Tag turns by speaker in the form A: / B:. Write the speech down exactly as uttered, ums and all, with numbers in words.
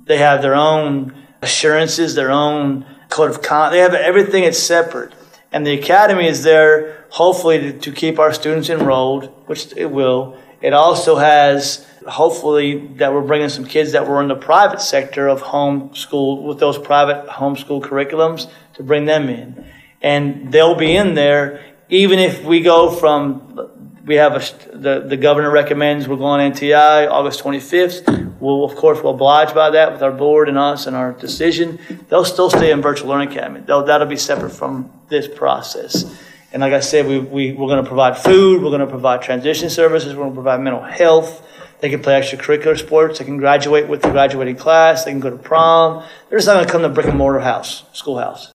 A: They have their own assurances, their own code of conduct. They have everything is separate. And the academy is there hopefully to, to keep our students enrolled, which it will. It also has hopefully that we're bringing some kids that were in the private sector of homeschool with those private homeschool curriculums to bring them in. And they'll be in there even if we go from, we have a, the, the governor recommends we're going N T I August twenty-fifth. We'll, of course, we'll oblige by that with our board and us and our decision. They'll still stay in Virtual Learning Academy. They'll, that'll be separate from this process. And like I said, we, we, we're going to provide food. We're going to provide transition services. We're going to provide mental health. They can play extracurricular sports. They can graduate with the graduating class. They can go to prom. They're just not going to come to a brick and mortar house, schoolhouse.